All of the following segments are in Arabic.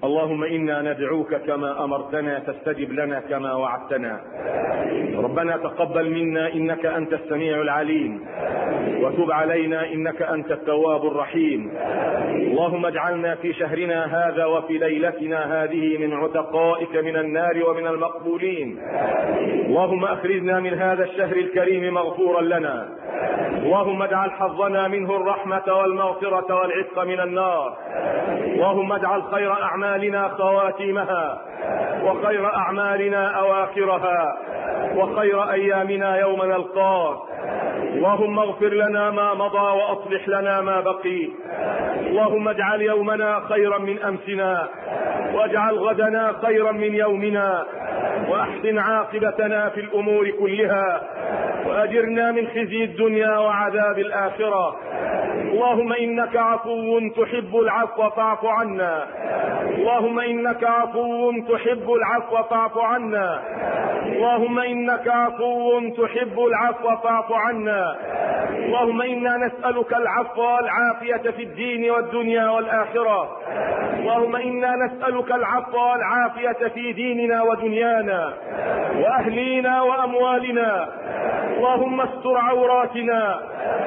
اللهم إنا ندعوك كما أمرتنا فاستجب لنا كما وعدتنا. ربنا تقبل منا إنك أنت السميع العليم، وتب علينا إنك أنت التواب الرحيم. اللهم اجعلنا في شهرنا هذا وفي ليلتنا هذه من عتقائك من النار ومن المقبولين. اللهم أخرجنا من هذا الشهر الكريم مغفورا لنا. اللهم اجعل حظنا منه الرحمة والمغفرة والعتق من النار. اللهم اجعل خير أعمالنا خواتيمها، وخير أعمالنا أواخرها، وخير أيامنا يوم نلقاك. اللهم اغفر لنا ما مضى وأصلح لنا ما بقي. اللهم اجعل يومنا خيرا من أمسنا، واجعل غدنا خيرا من يومنا، وأحسن عاقبتنا في الأمور كلها، وأجرنا من خزي الدنيا وعذاب الآخرة. اللهم إنك عفو تحب العفو فاعف عنا. اللهم إنك عفو تحب العفو فاعف عنا. اللهم إنك عفو تحب العفو فاعف عنا. اللهم إنا نسألك العفو والعافية في الدين والدنيا والآخرة. اللهم إنا نسألك العفو والعافية في ديننا ودنيانا وأهلينا وأموالنا. اللهم استر عوراتنا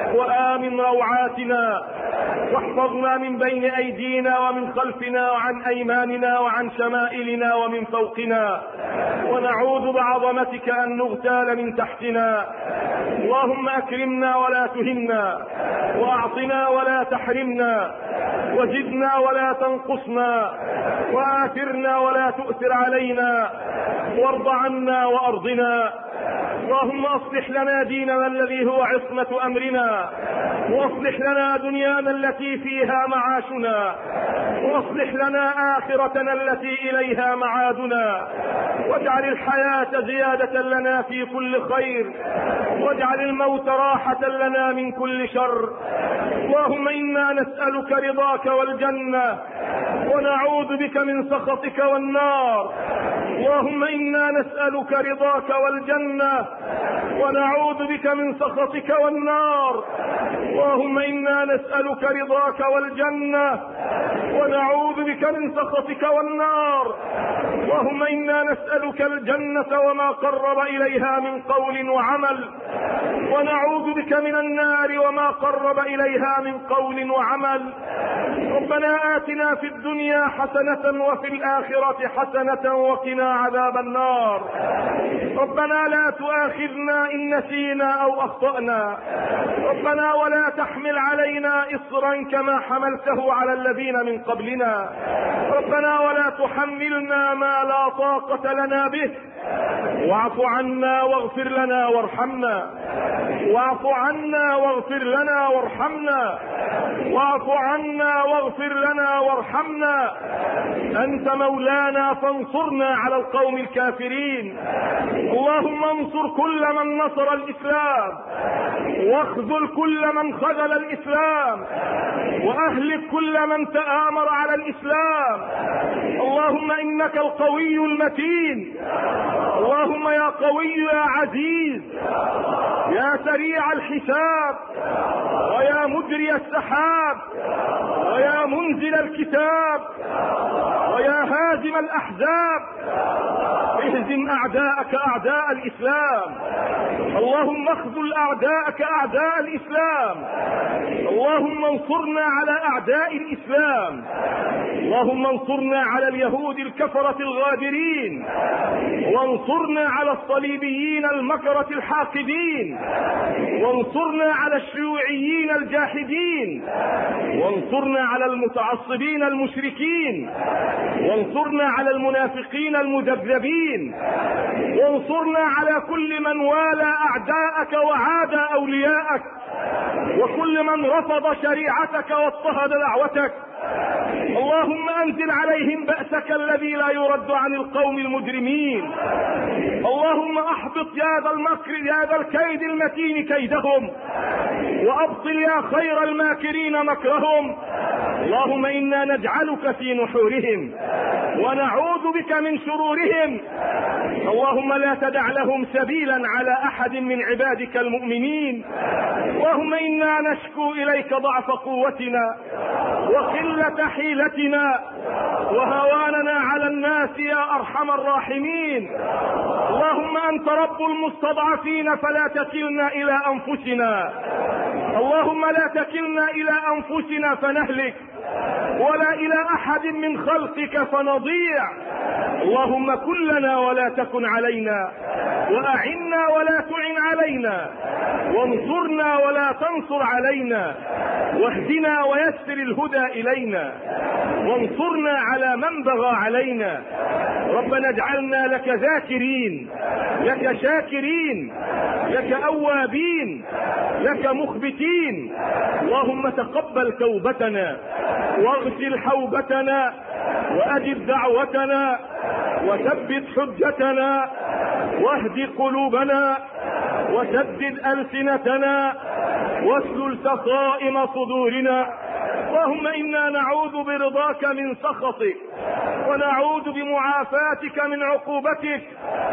وآمن روعاتنا، واحفظنا من بين أيدينا ومن خلفنا وعن أيماننا وعن شمائلنا ومن فوقنا، ونعوذ بعظمتك أن نغتال من تحتنا. اللهم أكرمنا ولا تهنا، وأعطنا ولا تحرمنا، وزدنا ولا تنقصنا، وآثرنا ولا تؤثر علينا، وارض عنا وأرضنا. اللهم اصلح لنا ديننا الذي هو عصمة أمرنا، واصلح لنا دنيانا التي فيها معاشنا، واصلح لنا آخرتنا التي إليها معادنا، واجعل الحياة زيادة لنا في كل خير، واجعل الموت راحة لنا من كل شر. اللهم إنا نسألك رضاك والجنة، ونعوذ بك من سخطك والنار. اللهم إنا نسألك رضاك والجنة، ونعوذ بك من سخطك والنار. اللهم إنا نسألك رضاك والجنة، ونعوذ بك من سخطك والنار. اللهم إنا نسألك الجنة وما قرب إليها من قول وعمل، ونعوذ بك من النار وما قرب إليها من قول وعمل. ربنا آتنا في الدنيا حسنة وفي الآخرة حسنة وقنا عذاب النار. ربنا لا تؤاخذنا إن نسينا أو أخطأنا. ربنا ولا تحمل علينا إصرا كما حملته على الذين من قبلنا. ربنا ولا تحملنا ما لا طاقة لنا به. واعف عنا واغفر لنا وارحمنا. واعف عنا واغفر لنا وارحمنا. واعف عنا واغفر لنا وارحمنا. أنت مولانا فانصرنا على القوم الكافرين. اللهم انصر كل من نصر الإسلام، واخذل كل من خذل الإسلام، وأهلك كل من تآمر على الإسلام. اللهم إنك القوي المتين. اللهم يا قوي يا عزيز، يا سريع الحساب، ويا مجري السحاب، ويا منزل الكتاب، ويا هازم الأحزاب، اهزم أعداءك أعداء الإسلام. اللهم اخذل أعداءك أعداء الإسلام. اللهم انصرنا على أعداء الإسلام. اللهم انصرنا على اليهود الكفرة الغادرين، وانصرنا على الصليبيين المكرة الحاقدين، وانصرنا على الشيوعيين الجاحدين، وانصرنا على المتعصبين المشركين، وانصرنا على المنافقين المذبذبين، وانصرنا على كل من والى أعداءك وعادى أولياءك، وكل من رفض شريعتك واضطهد دعوتك. اللهم انزل عليهم بأسك الذي لا يرد عن القوم المجرمين. اللهم احبط يا ذا المكر يا ذا الكيد المتين كيدهم، وابطل يا خير الماكرين مكرهم. اللهم انا نجعلك في نحورهم، ونعوذ بك من شرورهم. اللهم لا تدع لهم سبيلا على احد من عبادك المؤمنين. اللهم انا نشكو اليك ضعف قوتنا، وقلة حيلتنا، وهوان الناس يا أرحم الراحمين. اللهم أنت رب المستضعفين فلا تكلنا إلى أنفسنا، اللهم لا تكلنا إلى أنفسنا فنهلك ولا إلى أحد من خلقك فنضيع. اللهم كن لنا ولا تكن علينا، وأعنا ولا تعن علينا، وانصرنا ولا تنصر علينا، واهدنا ويسر الهدى إلينا، وانصرنا على من بغى علينا. ربنا اجعلنا لك ذاكرين، لك شاكرين، لك أوابين، لك مخبتين. اللهم تقبل توبتنا واغسل حوبتنا وأجب دعوتنا وثبت حجتنا واهد قلوبنا وسدد ألسنتنا واسلل سقائم صدورنا. اللهم إنا نعوذ برضاك من سخطك، ونعوذ بمعافاتك من عقوبتك،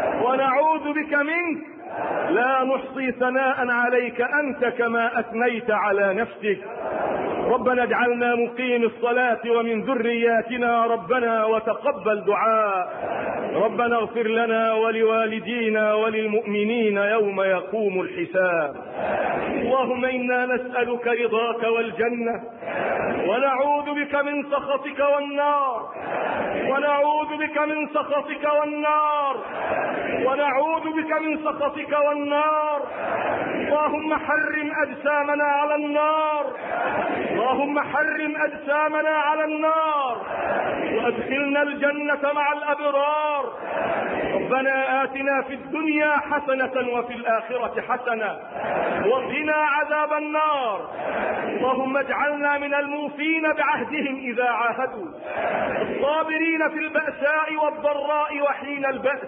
ونعوذ بك منك، لا نحصي ثناء عليك أنت كما أثنيت على نفسك. ربنا اجعلنا مقيم الصلاة ومن ذرياتنا ربنا وتقبل دعاء. ربنا اغفر لنا ولوالدينا وللمؤمنين يوم يقوم الحساب. اللهم إنا نسألك رضاك والجنة، ونعوذ بك من سخطك والنار، ونعوذ بك من سخطك والنار، ونعوذ بك من سخطك والنار. اللهم حرم أجسامنا على النار، اللهم حرم أجسامنا على النار، وأدخلنا الجنة مع الأبرار. ربنا آتنا في الدنيا حسنة وفي الآخرة حسنة وقنا عذاب النار. اللهم اجعلنا من الموفين بعهدهم إذا عاهدوا، الصابرين في البأساء والضراء وحين البأس.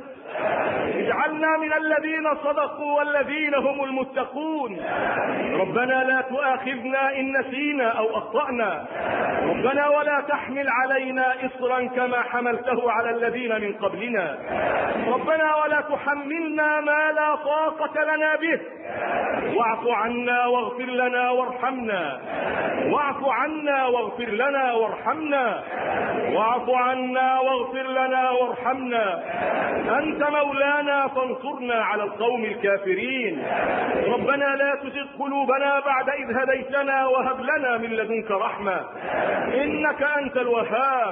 اجعلنا من الذين صدقوا والذين هم المتقون. ربنا لا تؤاخذنا إن نسينا أو أخطأنا، ربنا ولا تحمل علينا إصرا كما حملته على الذين من قبلنا، ربنا ولا تحملنا ما لا طاقة لنا به. واعف عنا واغفر لنا وارحمنا، واعف عنا واغفر لنا وارحمنا، واعف عنا واغفر لنا وارحمنا. أنت مولانا فانصرنا على القوم الكافرين. ربنا لا تزغ قلوبنا بعد إذ هديتنا وهب لنا من لدنك رحمة إنك أنت الوهاب.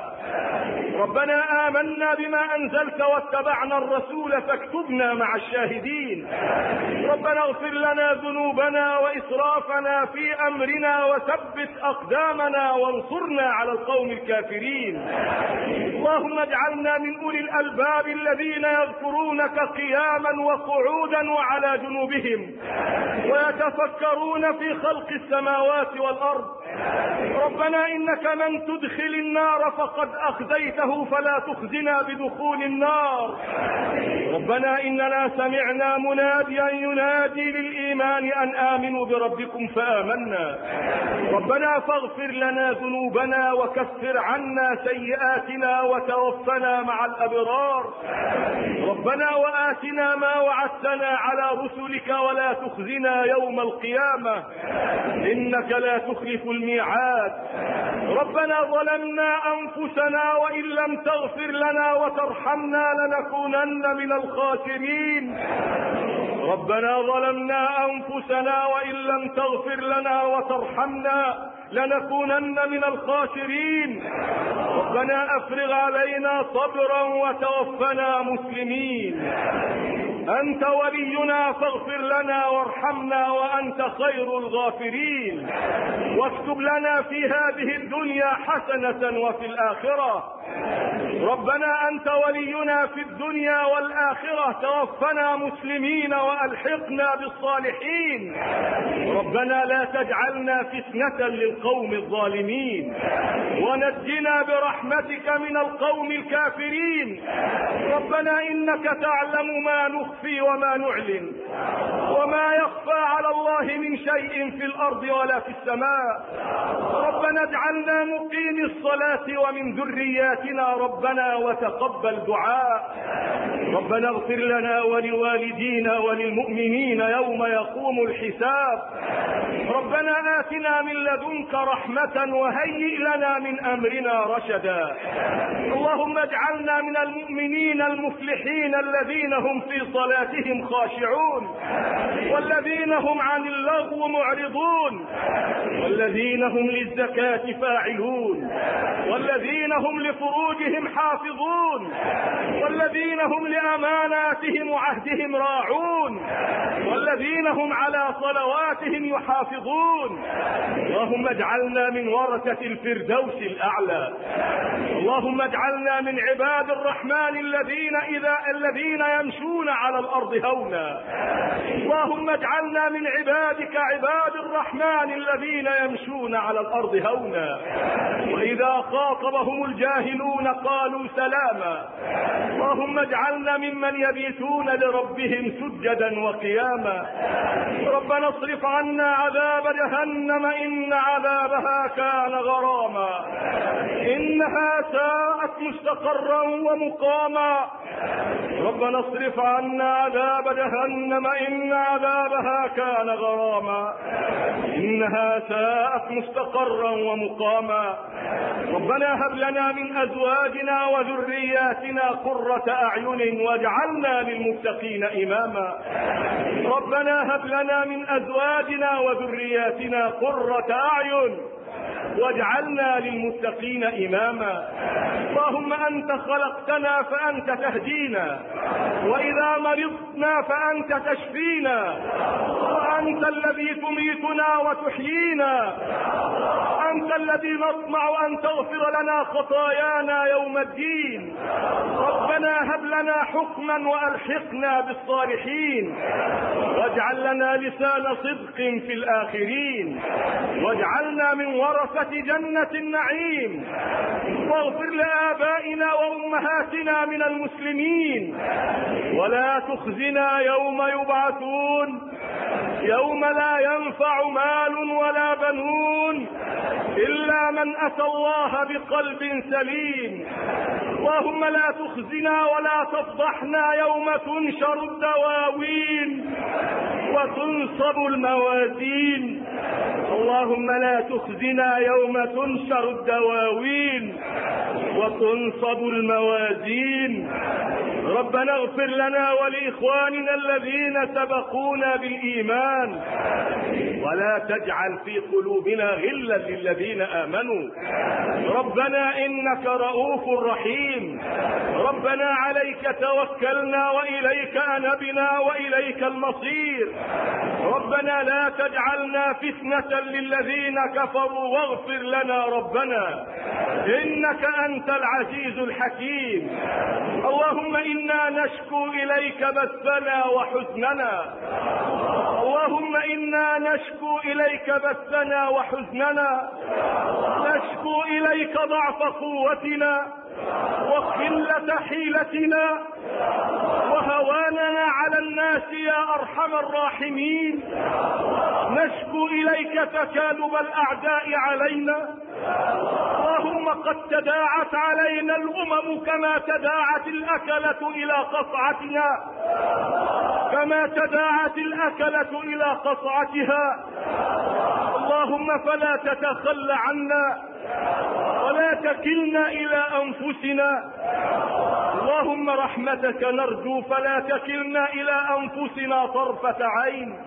ربنا آمنا بما أنزلت واتبعنا الرسول فاكتبنا مع الشاهدين. ربنا اغفر لنا ذنوبنا وإسرافنا في أمرنا وثبت أقدامنا وانصرنا على القوم الكافرين. اللهم اجعلنا من أولي الألباب الذين يذكرونك قياما وقعودا وعلى جنوبهم ويتفكرون في خلق السماوات والأرض. ربنا إنك من تدخل النار فقد أخزيته فلا تخزنا بدخول النار. ربنا إننا سمعنا مناديا ينادي للإيمان أن آمنوا بربكم فآمنا. ربنا فاغفر لنا ذنوبنا وكفر عنا سيئاتنا وتوفنا مع الأبرار. ربنا وآتنا ما وعدتنا على رسلك ولا تخزنا يوم القيامة إنك لا تخلف الميعاد. ربنا ظلمنا أنفسنا وإن لم تغفر لنا وترحمنا لنكونن من الخاسرين. ربنا ظلمنا أنفسنا وإن لم تغفر لنا وترحمنا لنكونن من الخاسرين. ربنا أفرغ علينا صبرا وتوفنا مسلمين. أنت ولينا فاغفر لنا وارحمنا وأنت خير الغافرين. واكتب لنا في هذه الدنيا حسنة وفي الآخرة. ربنا أنت ولينا في الدنيا والآخرة توفنا مسلمين وألحقنا بالصالحين. ربنا لا تجعلنا فتنة للقوم الظالمين ونجنا برحمتك من القوم الكافرين. ربنا إنك تعلم ما نخفي وما نعلن وما يخفى يخفى على الله من شيء في الأرض ولا في السماء. ربنا اجعلنا مقيم الصلاة ومن ذرياتنا ربنا وتقبل دعاء. ربنا اغفر لنا ولوالدينا وللمؤمنين يوم يقوم الحساب. ربنا آتنا من لدنك رحمة وهيئ لنا من أمرنا رشدا. اللهم اجعلنا من المؤمنين المفلحين الذين هم في صلاتهم خاشعون، والذين هم عن اللغو معرضون، والذين هم للزكاة فاعلون، والذين هم لفروجهم حافظون، والذين هم لأماناتهم وعهدهم راعون، والذين هم على صلواتهم يحافظون. اللهم اجعلنا من ورثة الفردوس الأعلى. اللهم اجعلنا من عباد الرحمن الذين يمشون على الأرض هونا. اللهم اجعلنا من عبادك عباد الرحمن الذين يمشون على الأرض هونا، وإذا خاطبهم الجاهلون قالوا سلاما. اللهم اجعلنا ممن يبيتون لربهم سجدا وقياما. ربنا اصرف عنا عذاب جهنم إن عذابها كان غراما، إنها ساءت مستقرا ومقاما. ربنا اصرف عنا عذاب جهنم إن عذابها كان غراما، إنها ساءت مستقرا ومقاما. ربنا هب لنا من أزواجنا وذرياتنا قرة أعين واجعلنا للمتقين إماما. ربنا هب لنا من أزواجنا وذرياتنا قرة أعين واجعلنا للمتقين إماما. اللهم أنت خلقتنا فأنت تهدينا، وإذا مرضنا فأنت تشفينا، وأنت الذي تميتنا وتحيينا، أنت الذي نطمع أن تغفر لنا خطايانا يوم الدين. ربنا هب لنا حكما وألحقنا بالصالحين، واجعل لنا لسان صدق في الآخرين، واجعلنا من ورثة جنة النعيم. واغفر لآبائنا وأمهاتنا من المسلمين، ولا تخزنا يوم يبعثون، يوم لا ينفع مال ولا بنون إلا من أتى الله بقلب سليم. اللهم لا تخزنا ولا تفضحنا يوم تنشر الدواوين وتنصب الموازين. اللهم لا تخزنا يوم تنشر الدواوين وتنصب الموازين. ربنا اغفر لنا ولإخواننا الذين سبقونا بالإيمان، ولا تجعل في قلوبنا غلا للذين آمنوا. ربنا إنك رؤوف رحيم. ربنا عليك توكلنا وإليك أنبنا وإليك المصير. ربنا لا تجعلنا فتنة للذين كفروا واغفر لنا ربنا إنك أنت العزيز الحكيم. اللهم إنا نشكو إليك بثنا وحزننا. اللهم إنا نشكو إليك بثنا وحزننا، نشكو إليك ضعف قوتنا وقلة حيلتنا وهواننا على الناس يا أرحم الراحمين. نشكو إليك تكالب الأعداء علينا. اللهم قد تداعت علينا الأمم كما تداعت الأكلة إلى قصعتنا، كما تداعت الأكلة إلى قصعتها. اللهم فلا تتخلى عنا ولا تكلنا إلى أنفسنا. اللهم رحمتك نرجو فلا تكلنا إلى أنفسنا طرفة عين.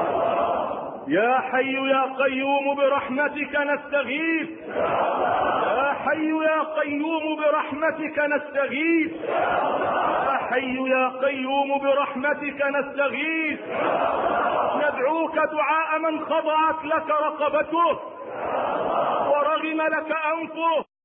يا حي يا قيوم برحمتك نستغيث. يا حي يا قيوم برحمتك نستغيث. يا حي يا قيوم برحمتك نستغيث. ندعوك دعاء من خضعت لك رقبته ورغم لك أنفه.